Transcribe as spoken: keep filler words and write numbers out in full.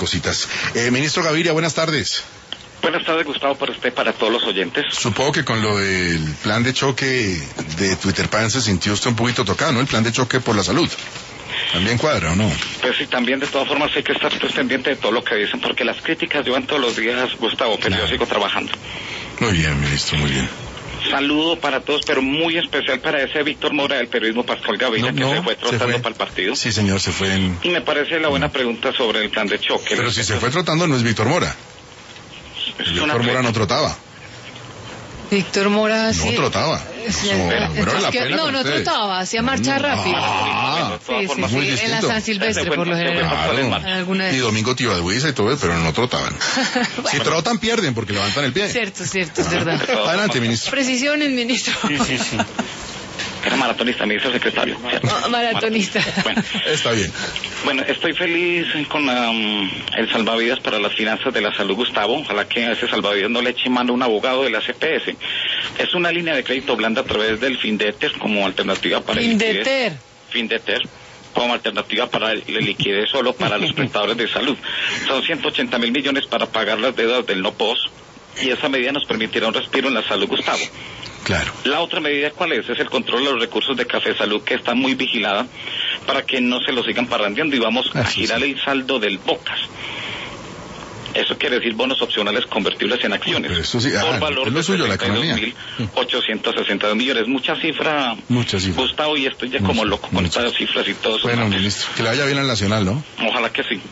cositas. Eh, ministro Gaviria, buenas tardes. Buenas tardes, Gustavo, para usted, para todos los oyentes. Supongo que con lo del plan de choque de Twitter Pan se sintió usted un poquito tocado, ¿no? El plan de choque por la salud. ¿También cuadra o no? Pues sí, también de todas formas hay que estar pues, pendiente de todo lo que dicen, porque las críticas llevan todos los días, Gustavo, pero claro. Yo sigo trabajando. Muy bien, ministro, muy bien. Saludo para todos, pero muy especial para ese Víctor Mora del periodismo Pascual Gaviria, no, que no, se fue trotando se fue. para el partido. Sí, señor, se fue en... Y me parece la buena pregunta sobre el plan de choque. Pero si se fue trotando no es Víctor Mora. Es Víctor Mora no trotaba. Víctor Mora sí. No trotaba. Sí, no, pero la que, no, no trotaba, hacía marcha rápida. Ah, sí, sí, sí, sí, en la San Silvestre por lo general. Claro. Y Domingo Tibaduiza y todo eso, pero no trotaban. Bueno. Si trotan pierden porque levantan el pie. Cierto, cierto, es verdad. Adelante, ministro. Precisiones, ministro. Sí, sí, sí. Era maratonista, ministro secretario. Oh, maratonista. Bueno, está bien. Bueno, estoy feliz con um, el salvavidas para las finanzas de la salud, Gustavo. Ojalá que a ese salvavidas no le eche mano un abogado de la C P S. Es una línea de crédito blanda a través del Findeter como alternativa para el Findeter. Findeter. como alternativa para la liquidez solo para los prestadores de salud. Son ciento ochenta mil millones para pagar las deudas del no pos y esa medida nos permitirá un respiro en la salud, Gustavo. Claro. La otra medida, ¿cuál es? Es el control de los recursos de Café Salud, que está muy vigilada para que no se lo sigan parrandeando y vamos Así a girar sí. el saldo del Bocas. Eso quiere decir bonos opcionales convertibles en acciones. Oh, eso sí. ah, por valor de treinta y dos mil ochocientos sesenta y dos millones. Mucha cifra, Mucha cifra. Gustavo, y estoy ya Mucha, como loco con estas cifras y todo eso. Bueno, ministro, que le vaya bien al Nacional, ¿no? Ojalá que sí.